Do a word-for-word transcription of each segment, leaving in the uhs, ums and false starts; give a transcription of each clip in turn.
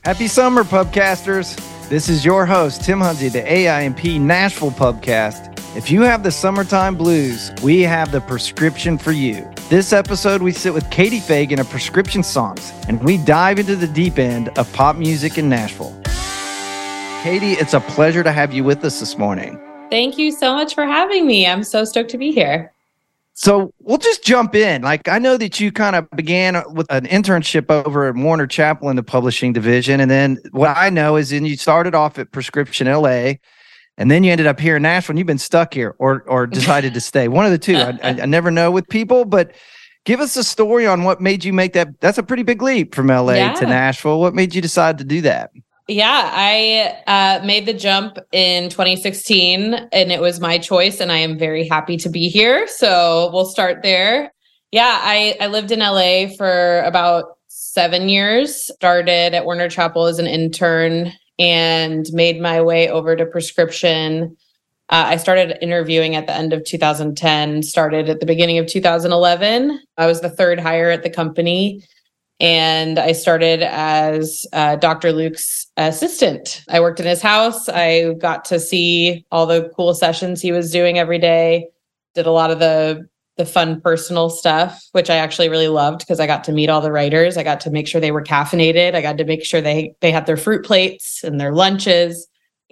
Happy summer, pubcasters. This is your host, Tim Hunzy, the A I M P Nashville Pubcast. If you have the summertime blues, we have the prescription for you. This episode, we sit with Katie Fagan of Prescription Songs, and we dive into the deep end of pop music in Nashville. Katie, it's a pleasure to have you with us this morning. Thank you so much for having me. I'm so stoked to be here. So we'll just jump in. Like, I know that you kind of began with an internship over at Warner Chappell in the publishing division. And then what I know is then you started off at Prescription L A, and then you ended up here in Nashville, and you've been stuck here or or decided to stay. One of the two. I, I, I never know with people, but give us a story on what made you make that. That's a pretty big leap from L A yeah. to Nashville. What made you decide to do that? Yeah, I uh, made the jump in twenty sixteen, and it was my choice, and I am very happy to be here. So we'll start there. Yeah, I, I lived in L A for about seven years, started at Warner Chappell as an intern, and made my way over to Prescription. Uh, I started interviewing at the end of two thousand ten, started at the beginning of two thousand eleven. I was the third hire at the company. And I started as uh, Doctor Luke's assistant. I worked in his house. I got to see all the cool sessions he was doing every day. Did a lot of the the fun personal stuff, which I actually really loved because I got to meet all the writers. I got to make sure they were caffeinated. I got to make sure they they had their fruit plates and their lunches.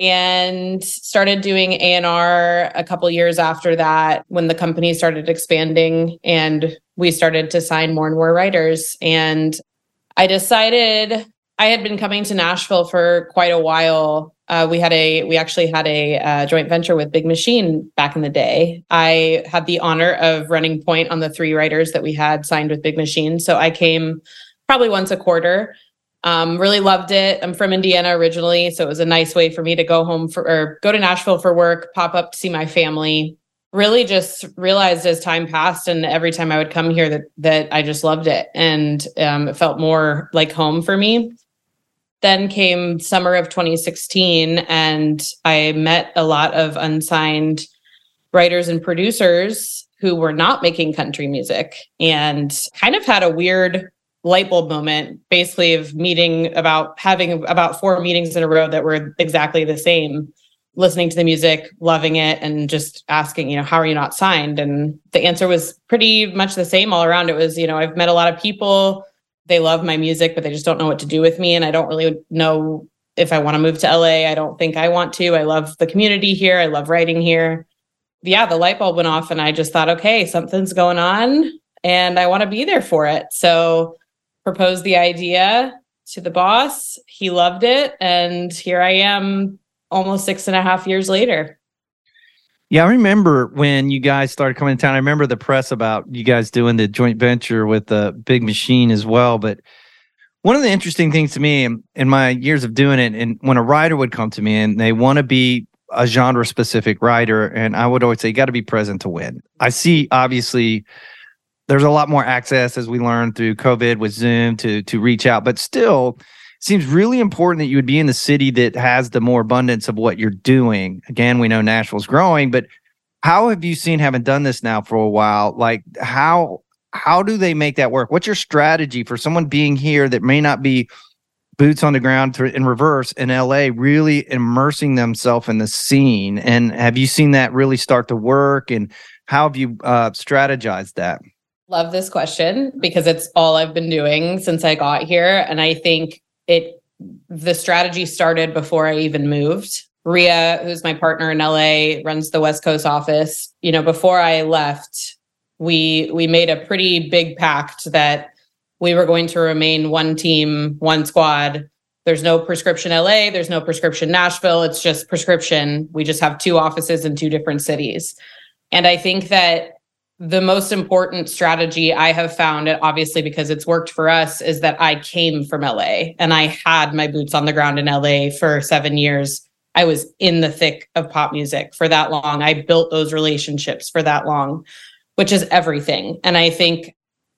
And started doing A and R a couple years after that when the company started expanding and we started to sign more and more writers. And I decided I had been coming to Nashville for quite a while. Uh, we had a we actually had a uh, joint venture with Big Machine back in the day. I had the honor of running point on the three writers that we had signed with Big Machine. So I came probably once a quarter. Um, really loved it. I'm from Indiana originally, so it was a nice way for me to go home for or go to Nashville for work, pop up to see my family. Really just realized as time passed and every time I would come here that that I just loved it and um, it felt more like home for me. Then came summer of twenty sixteen and I met a lot of unsigned writers and producers who were not making country music and kind of had a weird light bulb moment, basically of meeting about having about four meetings in a row that were exactly the same, listening to the music, loving it, and just asking, you know, how are you not signed? And the answer was pretty much the same all around. It was, you know, I've met a lot of people, they love my music, but they just don't know what to do with me. And I don't really know if I want to move to L A. I don't think I want to. I love the community here. I love writing here. Yeah, the light bulb went off and I just thought, okay, something's going on and I want to be there for it. So proposed the idea to the boss. He loved it. And here I am almost six and a half years later. Yeah, I remember when you guys started coming to town. I remember the press about you guys doing the joint venture with the Big Machine as well. But one of the interesting things to me in, in my years of doing it, and when a writer would come to me and they want to be a genre-specific writer, and I would always say, you got to be present to win. I see, obviously, there's a lot more access as we learned through COVID with Zoom to to reach out, but still it seems really important that you would be in the city that has the more abundance of what you're doing. Again, we know Nashville's growing, but how have you seen, having done this now for a while, like how how do they make that work? What's your strategy for someone being here that may not be boots on the ground to, in reverse in L A, really immersing themselves in the scene? And have you seen that really start to work? And how have you uh, strategized that? Love this question because it's all I've been doing since I got here. And I think it, the strategy started before I even moved. Ria, who's my partner in L A, runs the West Coast office. You know, before I left, we, we made a pretty big pact that we were going to remain one team, one squad. There's no Prescription L A. There's no Prescription Nashville. It's just Prescription. We just have two offices in two different cities. And I think that the most important strategy I have found, obviously because it's worked for us, is that I came from L A and I had my boots on the ground in L A for seven years. I was in the thick of pop music for that long. I built those relationships for that long, which is everything. And I think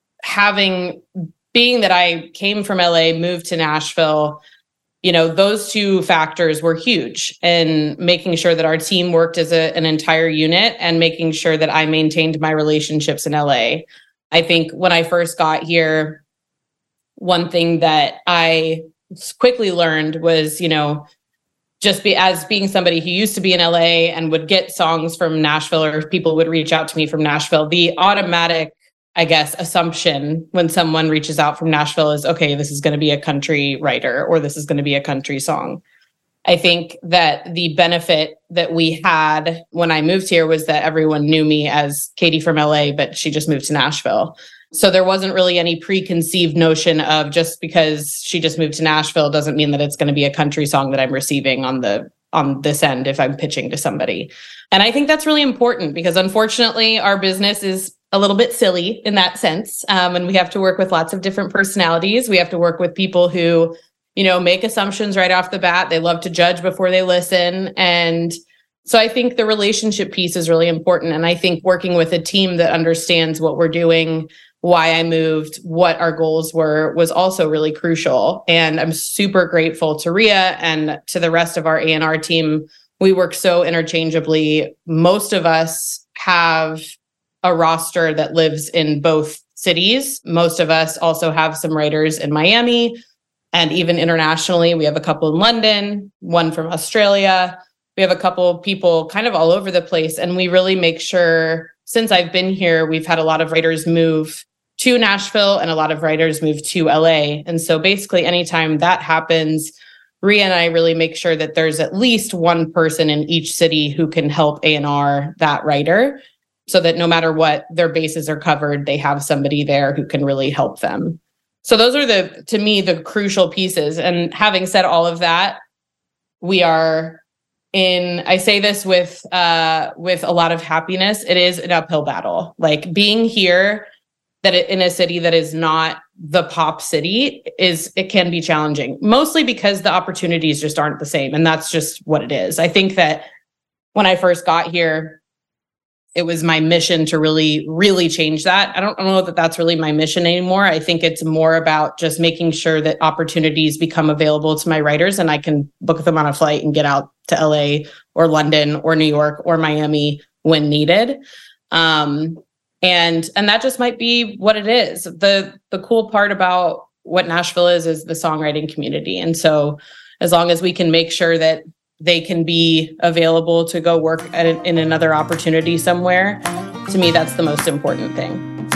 having, being that I came from L A, moved to Nashville, you know, those two factors were huge in making sure that our team worked as a, an entire unit and making sure that I maintained my relationships in L A. I think when I first got here, one thing that I quickly learned was, you know, just be as being somebody who used to be in L A and would get songs from Nashville, or people would reach out to me from Nashville, the automatic, I guess, assumption when someone reaches out from Nashville is, okay, this is going to be a country writer, or this is going to be a country song. I think that the benefit that we had when I moved here was that everyone knew me as Katie from L A, but she just moved to Nashville. So there wasn't really any preconceived notion of just because she just moved to Nashville doesn't mean that it's going to be a country song that I'm receiving on the on this end if I'm pitching to somebody. And I think that's really important because unfortunately our business is a little bit silly in that sense. Um, and we have to work with lots of different personalities. We have to work with people who, you know, make assumptions right off the bat. They love to judge before they listen. And so I think the relationship piece is really important. And I think working with a team that understands what we're doing, why I moved, what our goals were, was also really crucial. And I'm super grateful to Ria and to the rest of our A and R team. We work so interchangeably. Most of us have a roster that lives in both cities. Most of us also have some writers in Miami, and even internationally. We have a couple in London, one from Australia. We have a couple of people kind of all over the place. And we really make sure, since I've been here, we've had a lot of writers move to Nashville and a lot of writers move to L A. And so basically anytime that happens, Ria and I really make sure that there's at least one person in each city who can help A and R that writer, so that no matter what, their bases are covered, they have somebody there who can really help them. So those are the, to me, the crucial pieces. And having said all of that, we are in, I say this with, uh, with a lot of happiness. It is an uphill battle. Like being here, that it, in a city that is not the pop city, is, it can be challenging, mostly because the opportunities just aren't the same. And that's just what it is. I think that when I first got here, it was my mission to really, really change that. I don't know that that's really my mission anymore. I think it's more about just making sure that opportunities become available to my writers and I can book them on a flight and get out to L A or London or New York or Miami when needed. Um, and and that just might be what it is. The the cool part about what Nashville is, is the songwriting community. And so as long as we can make sure that they can be available to go work at a, in another opportunity somewhere, to me, that's the most important thing.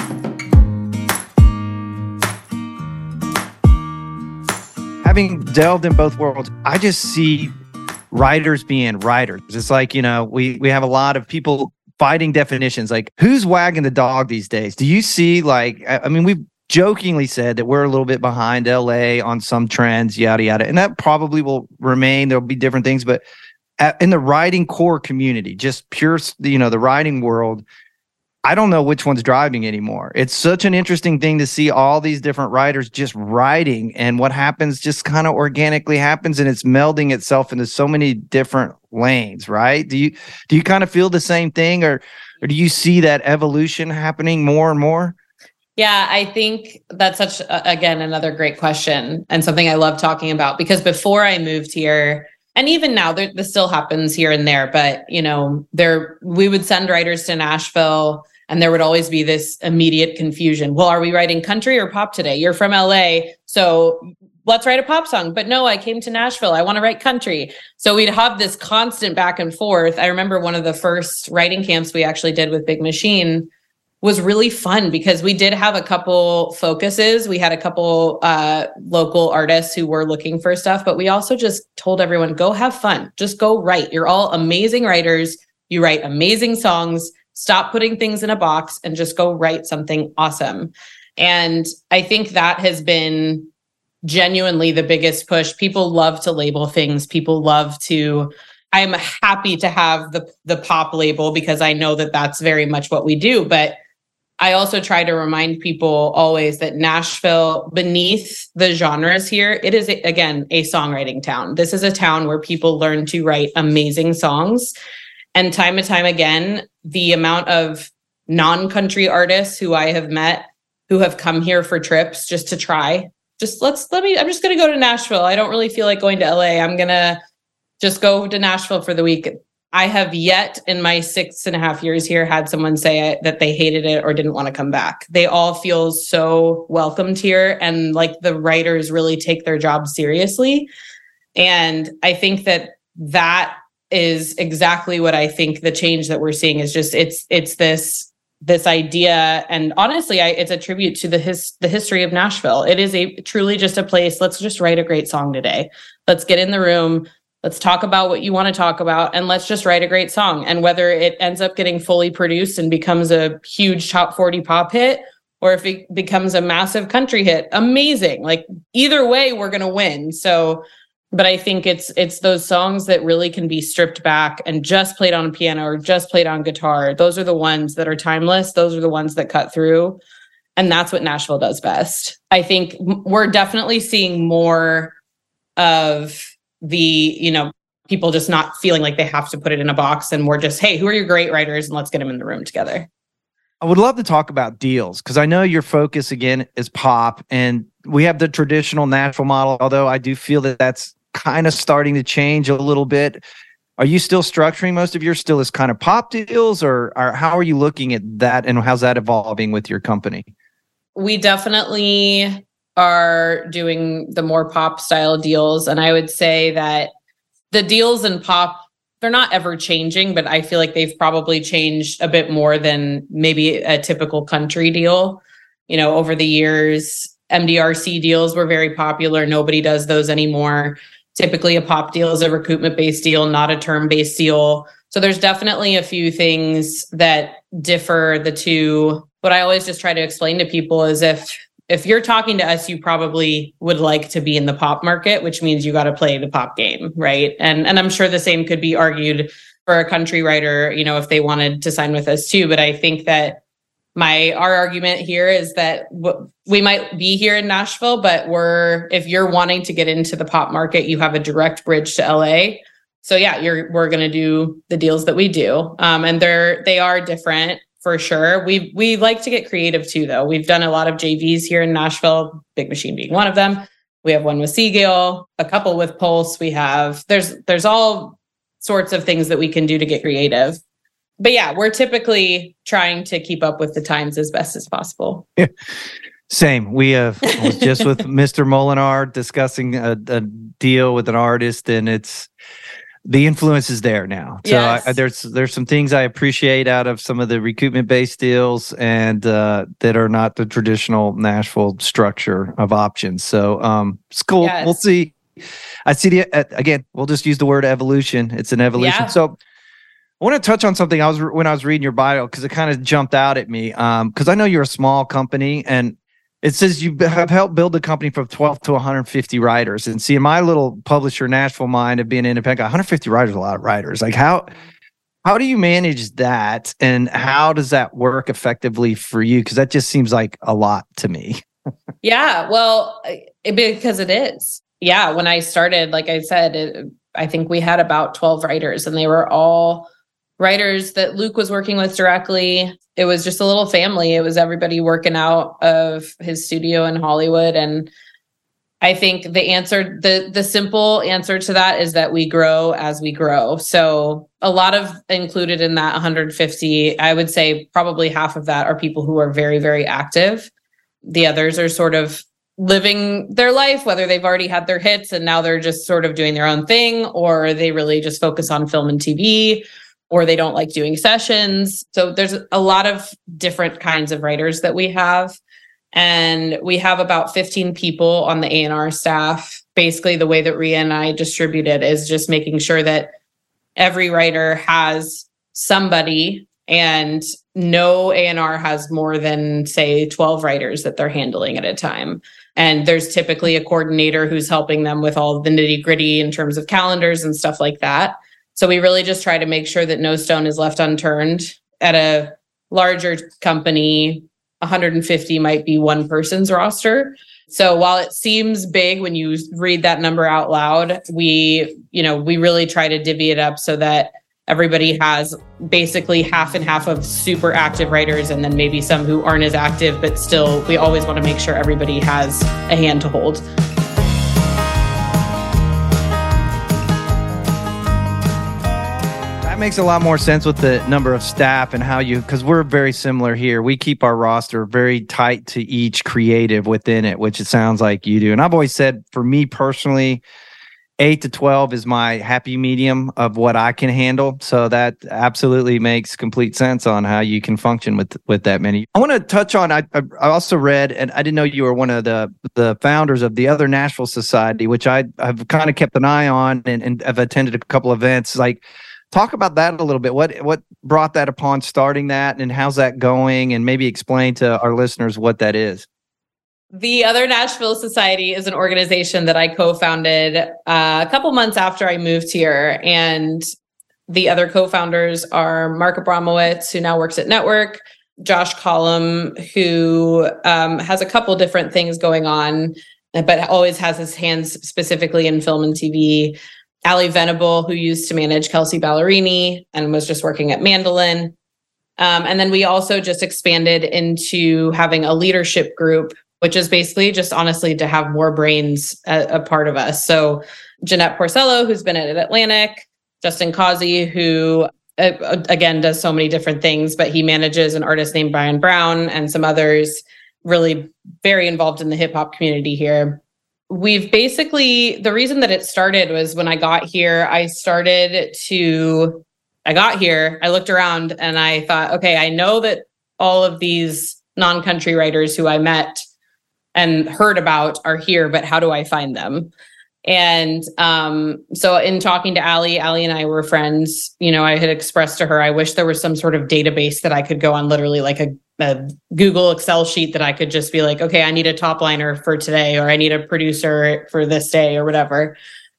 Having delved in both worlds, I just see writers being writers. It's like, you know, we, we have a lot of people fighting definitions, like who's wagging the dog these days? Do you see, like, I mean, we've jokingly said that we're a little bit behind L A on some trends, yada, yada. And that probably will remain. There'll be different things. But at, in the writing core community, just pure, you know, the writing world, I don't know which one's driving anymore. It's such an interesting thing to see all these different writers just writing, and what happens just kind of organically happens, and it's melding itself into so many different lanes, right? Do you do you kind of feel the same thing, or or do you see that evolution happening more and more? Yeah, I think that's such, again, another great question and something I love talking about, because before I moved here, and even now, there, this still happens here and there, but, you know, there we would send writers to Nashville and there would always be this immediate confusion. Well, are we writing country or pop today? You're from L A, so let's write a pop song. But no, I came to Nashville. I want to write country. So we'd have this constant back and forth. I remember one of the first writing camps we actually did with Big Machine was really fun because we did have a couple focuses. We had a couple uh, local artists who were looking for stuff, but we also just told everyone, go have fun. Just go write. You're all amazing writers. You write amazing songs. Stop putting things in a box and just go write something awesome. And I think that has been genuinely the biggest push. People love to label things. People love to, I'm happy to have the, the pop label because I know that that's very much what we do. But I also try to remind people always that Nashville, beneath the genres here, it is, again, a songwriting town. This is a town where people learn to write amazing songs. And time and time again, the amount of non-country artists who I have met who have come here for trips just to try, just let's, let me, I'm just going to go to Nashville. I don't really feel like going to L A. I'm going to just go to Nashville for the week. I have yet in my six and a half years here had someone say that they hated it or didn't want to come back. They all feel so welcomed here, and like the writers really take their job seriously. And I think that that is exactly what I think the change that we're seeing is just it's it's this this idea. And honestly, I, it's a tribute to the his the history of Nashville. It is a truly just a place. Let's just write a great song today. Let's get in the room. Let's talk about what you want to talk about, and let's just write a great song. And whether it ends up getting fully produced and becomes a huge top forty pop hit, or if it becomes a massive country hit, amazing. Like either way, we're going to win. So, but I think it's it's those songs that really can be stripped back and just played on a piano or just played on guitar. Those are the ones that are timeless. Those are the ones that cut through. And that's what Nashville does best. I think we're definitely seeing more of the, you know, people just not feeling like they have to put it in a box, and we're just, hey, who are your great writers, and let's get them in the room together. I would love to talk about deals, because I know your focus again is pop, and we have the traditional Nashville model, although I do feel that that's kind of starting to change a little bit. Are you still structuring most of yours still as kind of pop deals, or, or how are you looking at that, and how's that evolving with your company? We definitely are doing the more pop style deals. And I would say that the deals in pop, they're not ever changing, but I feel like they've probably changed a bit more than maybe a typical country deal. You know, over the years, M D R C deals were very popular. Nobody does those anymore. Typically a pop deal is a recoupment-based deal, not a term-based deal. So there's definitely a few things that differ the two. What I always just try to explain to people is if If you're talking to us, you probably would like to be in the pop market, which means you got to play the pop game, right? And and I'm sure the same could be argued for a country writer, you know, if they wanted to sign with us too. But I think that my our argument here is that w- we might be here in Nashville, but we're if you're wanting to get into the pop market, you have a direct bridge to L A. So yeah, you're we're going to do the deals that we do, um, and they're they are different. For sure. We we like to get creative too, though. We've done a lot of J Vs here in Nashville, Big Machine being one of them. We have one with Seagull, a couple with Pulse. We have, there's there's all sorts of things that we can do to get creative. But yeah, we're typically trying to keep up with the times as best as possible. Yeah. Same. We have I was just with Mister Molinar discussing a, a deal with an artist, and it's the influence is there now. So yes. I, there's there's some things I appreciate out of some of the recoupment-based deals, and uh, that are not the traditional Nashville structure of options. So um, it's cool. Yes. We'll see. I see the uh, again. We'll just use the word evolution. It's an evolution. Yeah. So I want to touch on something. I was when I was reading your bio, because it kind of jumped out at me. Um, because I know you're a small company, and it says you have helped build the company from twelve to one hundred fifty writers. And see, in my little publisher Nashville mind of being independent, one hundred fifty writers is a lot of writers. Like how how do you manage that, and how does that work effectively for you? Because that just seems like a lot to me. Yeah, well, it, because it is. Yeah, when I started, like I said, it, I think we had about twelve writers, and they were all writers that Luke was working with directly. It was just a little family. It was everybody working out of his studio in Hollywood. And I think the answer, the the simple answer to that is that we grow as we grow. So a lot of included in that one hundred fifty, I would say probably half of that are people who are very, very active. The others are sort of living their life, whether they've already had their hits and now they're just sort of doing their own thing, or they really just focus on film and T V, or they don't like doing sessions. So there's a lot of different kinds of writers that we have. And we have about fifteen people on the A and R staff. Basically, the way that Ria and I distribute it is just making sure that every writer has somebody, and no A and R has more than, say, twelve writers that they're handling at a time. And there's typically a coordinator who's helping them with all the nitty gritty in terms of calendars and stuff like that. So we really just try to make sure that no stone is left unturned. At a larger company, one hundred fifty might be one person's roster. So while it seems big when you read that number out loud, we, you know, we really try to divvy it up so that everybody has basically half and half of super active writers, and then maybe some who aren't as active, but still, we always want to make sure everybody has a hand to hold. I That makes a lot more sense with the number of staff and how you, because we're very similar here. We keep our roster very tight to each creative within it, which it sounds like you do. And I've always said, for me personally, eight to twelve is my happy medium of what I can handle. So that absolutely makes complete sense on how you can function with with that many. I want to touch on, I, I also read, and I didn't know you were one of the, the founders of the other Nashville Society, which I, I've kind of kept an eye on and, and have attended a couple events. Like, talk about that a little bit. What what brought that upon starting that, and how's that going? And maybe explain to our listeners what that is. The Other Nashville Society is an organization that I co-founded uh, a couple months after I moved here. And the other co-founders are Mark Abramowitz, who now works at Network, Josh Collum, who um, has a couple different things going on, but always has his hands specifically in film and T V. Ali Venable, who used to manage Kelsey Ballerini and was just working at Mandolin. Um, and then we also just expanded into having a leadership group, which is basically just honestly to have more brains a, a part of us. So Jeanette Porcello, who's been at Atlantic, Justin Causey, who uh, again does so many different things, but he manages an artist named Brian Brown and some others, really very involved in the hip hop community here. We've basically, the reason that it started was when I got here, I started to, I got here, I looked around and I thought, okay, I know that all of these non-country writers who I met and heard about are here, but how do I find them? And um, so in talking to Ali, Ali and I were friends. You know, I had expressed to her, I wish there was some sort of database that I could go on, literally like a, a Google Excel sheet that I could just be like, okay, I need a top liner for today, or I need a producer for this day or whatever.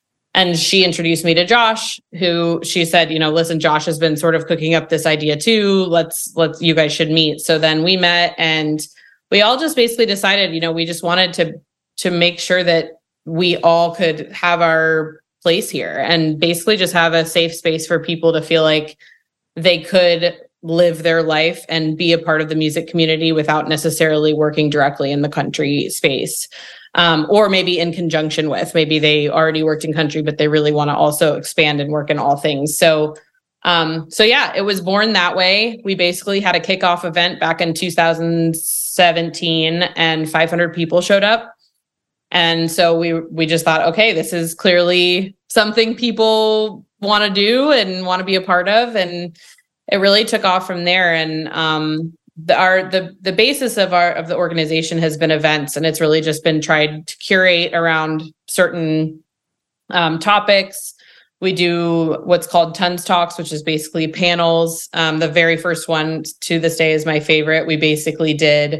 And she introduced me to Josh, who she said, you know, listen, Josh has been sort of cooking up this idea too. Let's, let's, you guys should meet. So then we met and we all just basically decided, you know, we just wanted to, to make sure that we all could have our place here and basically just have a safe space for people to feel like they could live their life and be a part of the music community without necessarily working directly in the country space. Um, or maybe in conjunction with, maybe they already worked in country, but they really want to also expand and work in all things. So, um, so yeah, it was born that way. We basically had a kickoff event back in two thousand seventeen and five hundred people showed up. And so we, we just thought, okay, this is clearly something people want to do and want to be a part of. And it really took off from there. And, um, The, our the the basis of our of the organization has been events, and it's really just been tried to curate around certain um, topics. We do what's called Tons Talks, which is basically panels. Um, the very first one to this day is my favorite. We basically did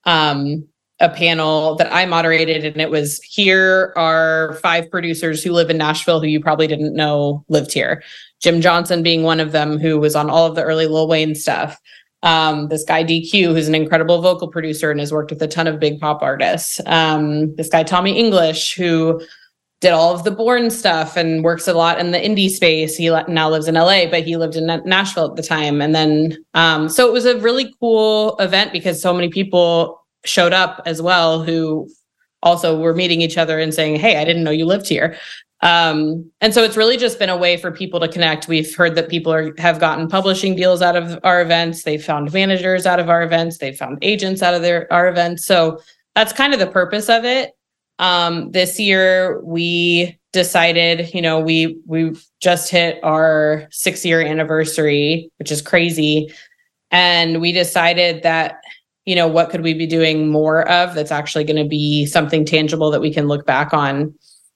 um, a panel that I moderated, and it was, here are five producers who live in Nashville who you probably didn't know lived here. Jim Johnson being one of them, who was on all of the early Lil Wayne stuff. Um, this guy D Q, who's an incredible vocal producer and has worked with a ton of big pop artists. Um, this guy Tommy English, who did all of the Bourne stuff and works a lot in the indie space. He now lives in L A, but he lived in Nashville at the time. And then, um, so it was a really cool event because so many people showed up as well, who also were meeting each other and saying, hey, I didn't know you lived here. Um, and so it's really just been a way for people to connect. We've heard that people are, have gotten publishing deals out of our events. They've found managers out of our events. They've found agents out of their, our events. So that's kind of the purpose of it. Um, this year we decided, you know, we, we just hit our six year anniversary, which is crazy. And we decided that, you know, what could we be doing more of that's actually going to be something tangible that we can look back on.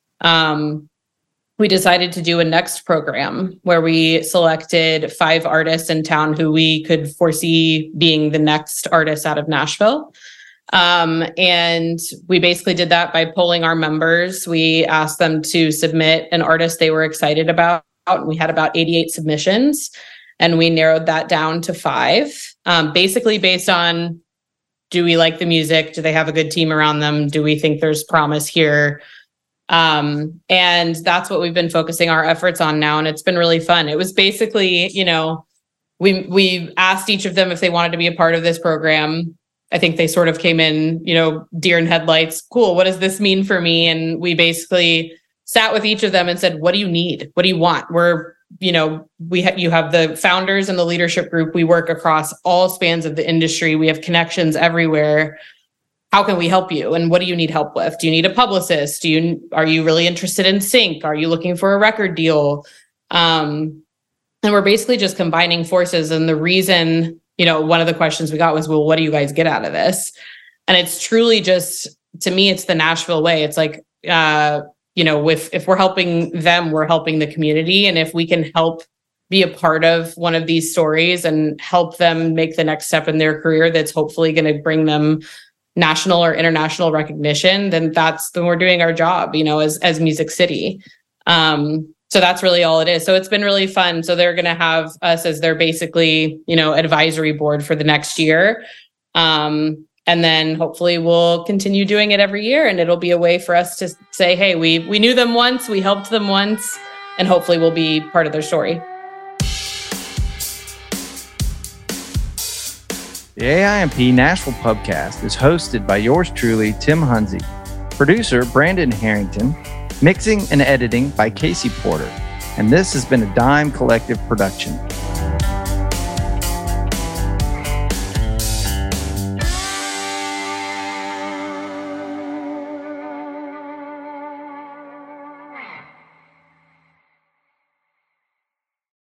Um, we decided to do a next program where we selected five artists in town who we could foresee being the next artists out of Nashville. Um, and we basically did that by polling our members. We asked them to submit an artist they were excited about. And we had about eighty-eight submissions, and we narrowed that down to five, um, basically based on, do we like the music? Do they have a good team around them? Do we think there's promise here? Um, and that's what we've been focusing our efforts on now. And it's been really fun. It was basically, you know, we, we asked each of them if they wanted to be a part of this program. I think they sort of came in, you know, deer in headlights. Cool. What does this mean for me? And we basically sat with each of them and said, what do you need? What do you want? We're you know, we ha- you have the founders and the leadership group. We work across all spans of the industry. We have connections everywhere. How can we help you? And what do you need help with? Do you need a publicist? Do you are you really interested in sync? Are you looking for a record deal? Um, and we're basically just combining forces. And the reason, you know, one of the questions we got was, well, what do you guys get out of this? And it's truly just, to me, it's the Nashville way. It's like, uh, you know, with if we're helping them, we're helping the community. And if we can help be a part of one of these stories and help them make the next step in their career, that's hopefully going to bring them national or international recognition, then that's then we're doing our job, you know, as as Music City. Um, so that's really all it is. So it's been really fun. So they're going to have us as their basically, you know, advisory board for the next year. Um, and then hopefully we'll continue doing it every year, and it'll be a way for us to say, hey, we we knew them once, we helped them once, and hopefully we'll be part of their story. The A I M P Nashville Pubcast is hosted by yours truly, Tim Hunzy, producer Brandon Harrington, mixing and editing by Casey Porter, and this has been a Dime Collective production.